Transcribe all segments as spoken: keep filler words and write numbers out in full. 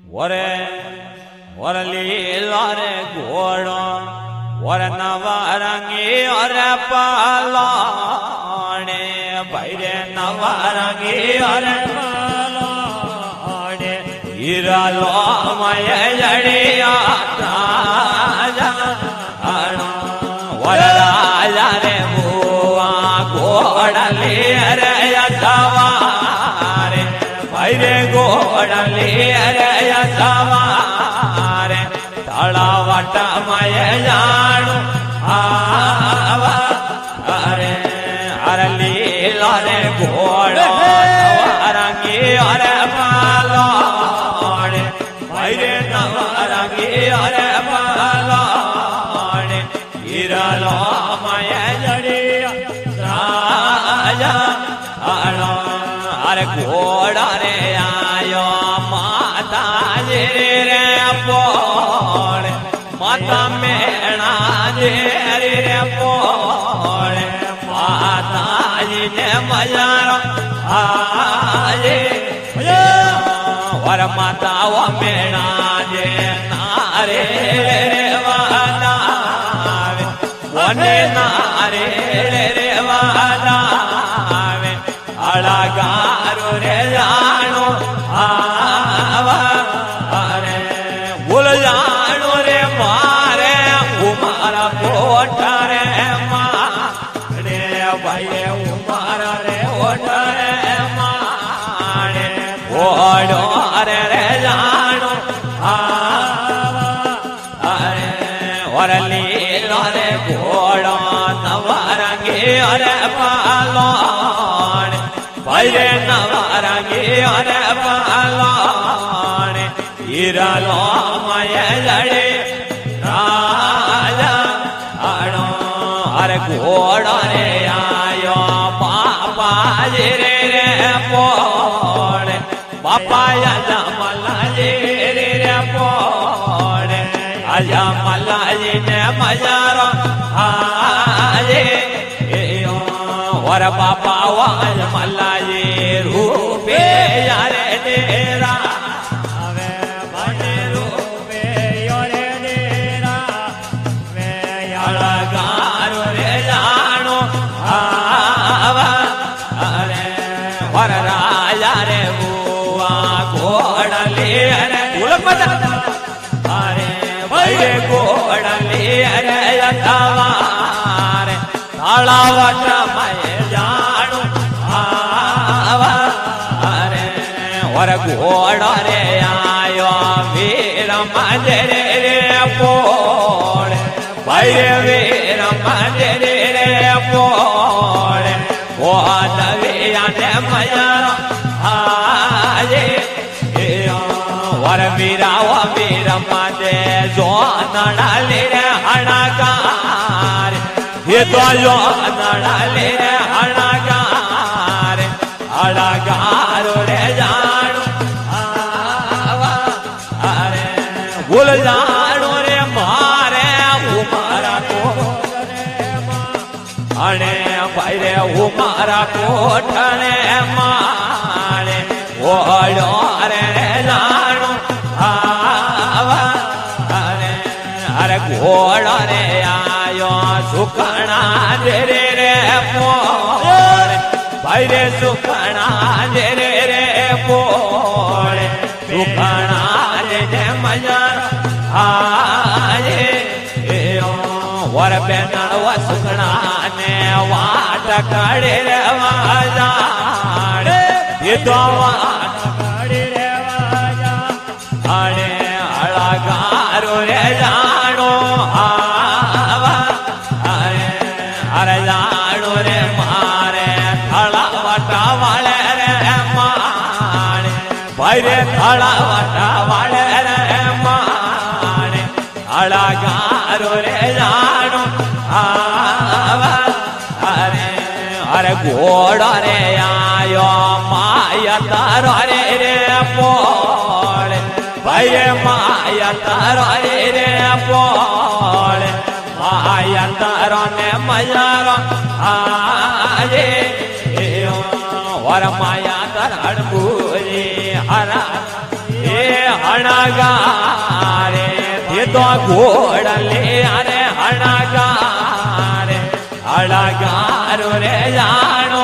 વરે વરલી રે ઘોડો વર નવા રંગી અરે પાલાણે ભાઈ રે નવા રંગી અરે પાલાણે હીરા લો મય જડિયા વર રાજા રે મુવા ઘોડલી રે સવારે ભાઈ રે ઘોડલી રે સવારે તળાવટા મય જાણું આવા અરે અરે લીલો રે ઘોડો રંગી અરે પાલોડે ભાઈ રે નવા રંગી અરે પાલોડે હીરાલો મય જડિયા રાજા આણો અરે ઘોડા રે આયો માતાજી રે પોળે માતા મેણા જે રે પોળે માતાજી ને મજારો આજે વર માતા ઓ મેણા જે નારે વાનાવે વને નારે વાનાવે અળા ગારો રે જાણો આવા અરે બોલ જાણો રે મારે ઉમારા કોઠા રે મારે ભાઈ ઉમારા રે ઓઠા રે મારે ઓડો રે રે જાણો આવા અરે વરલી રે ઘોડો નવા રંગી અરે પાલો ભાઈ રે નવા રંગી અરે પાલોણે હીરાલો મય જડે રાજા આણો અરે ઘોડો રે આયો બાપાજી રે રે પોળે બાપા આજા મલાજી રે રે પોળે આજા મલાજી ને મજારો આજે વર બાપા વાજ મલાજી રૂપે યારે ડેરા હવે ભણે રૂપે યારે ડેરા વે યાળા ગારો રે જાણો આવા અરે વર રાજા રે બુઆ ઘોડલી અરે ઉલક મજા અરે ભાઈ ઘોડલી અરે યથાવારે તાળાવટા મય જાણું આવા અરે વર ઘોડો રે આયો વીર મંજરે રે પોળે ભાઈ રે વીર મંજરે રે પોળે ગોદવિયાને મજારો આજે વર વીરાઓ વીર મંજે જોનડા લે હણાકાર ये तो यो नड़ाले रे हड़ागार हड़ागारो रे जानो आवा अरे बोल जानो रे मारे उमारा को अरे भाई रे उमारा कोठने मारे ओड़ो रे जानो आवा अरे अरे घोड़ो रे आयो सुखना दे रे रे पोळे भाई रे सुखना दे रे रे पोळे सुखना दे दे मजार आये वर बेनड़ व सुखना ने वाट काढे रे वाजाड़े ये तो वाट काढे रे वाजा अरे अड़ा गारो रे जानो अरे जानो रे मारे थड़ा वटा वाले रे माने भाई रे थड़ा वटा वाले रे माने अड़ा गारो रे जानो आवा अरे अरे घोड़ा रे आयो माया तारो रे रे पोळे भाई रे माया तारो रे रे पोळे माया तारो ने मजारो आजे वर माया तर हड़बूरी हरा ए हड़ હણગારે દીધો ઘોડ લે અરે હણગારે હળગારો રે જાણો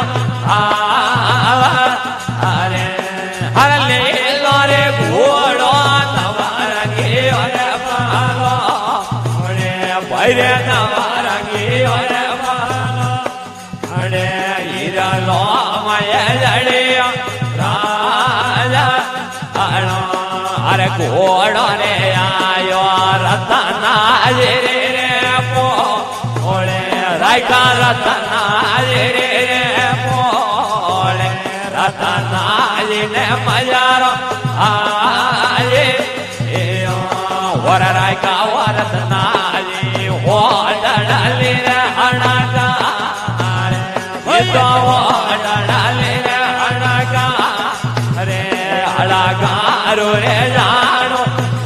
અરે હર લે લો રે ઘોડો તમારા ગયો રે પાલો રે ભરે તમારા ગયો રે પાલો અરે હીરા લો મય જડ્યો રાજા અરે ઘોડો રે આયો રતના રે રે પોળે રાયકા રતના રે રે પોળે રતના ને મજારો આયે વર રાયકા વરતના હો ડડલે રે હણગા તો ડડલે રે હણગા રે હળગારો રે જાણો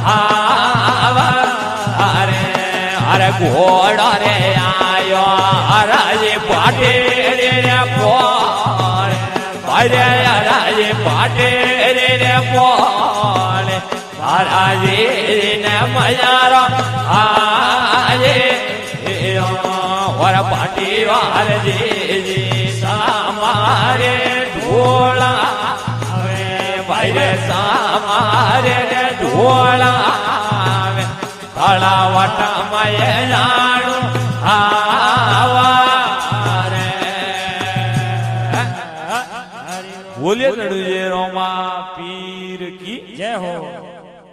અરે અરે ઘોડો રે આયો હરાજી પાટે રે પોળે અરે હરાજી પાટે રે પોળે હરાજી ને મજારો આયે વર પાટી વારજી સામારે ઢોળા ભાઈ સામારે ઢોળા તળાવટા મય જાણું આવારે બોલે નડુજે રોમા પીર કી જય હો.